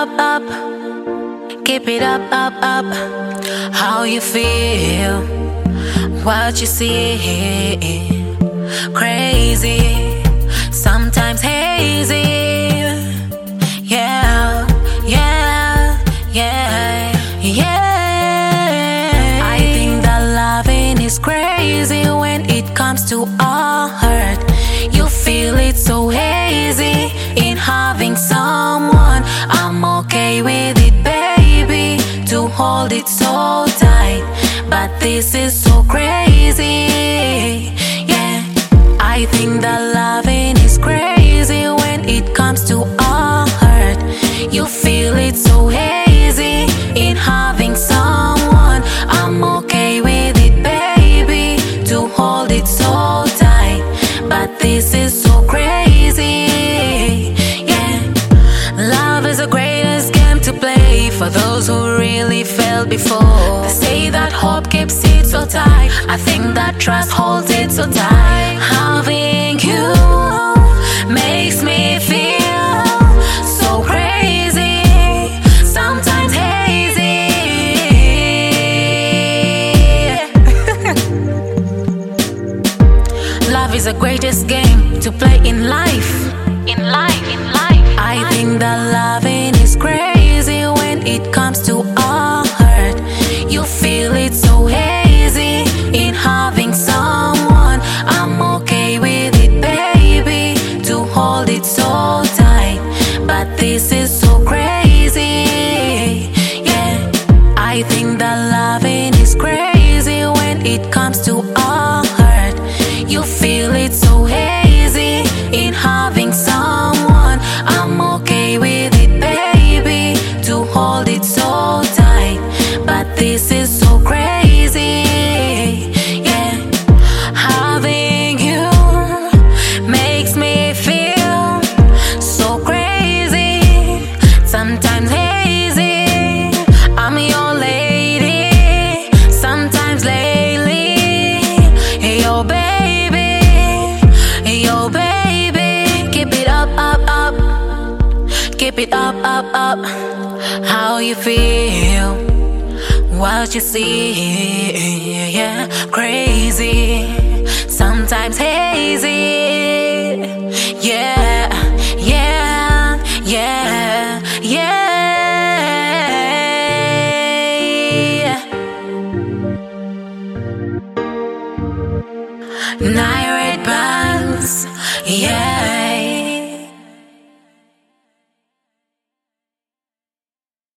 up. Keep it up. How you feel, what you see. Crazy, sometimes hazy. Yeah. I think that loving is crazy when it comes to our hurt. You feel it so hazy in having someone. I'm okay with it, baby, to hold it so tight, but this is so crazy. Yeah, I think that loving is crazy when it comes to our hurt. You feel it so hazy in having someone. I'm okay with it, baby, to hold it so tight, but this is so crazy. Yeah, love is the greatest game to play for those who really failed before. They say that hope keeps it so tight. I think that trust holds it so tight. Having you makes me feel so crazy, sometimes hazy. Love is the greatest game to play in life. I think that loving is crazy when it comes to our hurt. You feel it so hazy in having someone. I'm okay with it, baby, to hold it so tight, but this is so crazy. Yeah, I think that loving is crazy when it comes to our hurt. You feel it so hazy in having someone. I'm okay with it, baby, to hold it so tight, but this is so crazy. Yeah, having you makes me feel so crazy, sometimes hazy. I'm your lady, sometimes lately. Yo baby, keep it up. Keep it up. How you feel, what you see. Yeah, crazy, sometimes hazy. Yeah. Night red bands, yeah.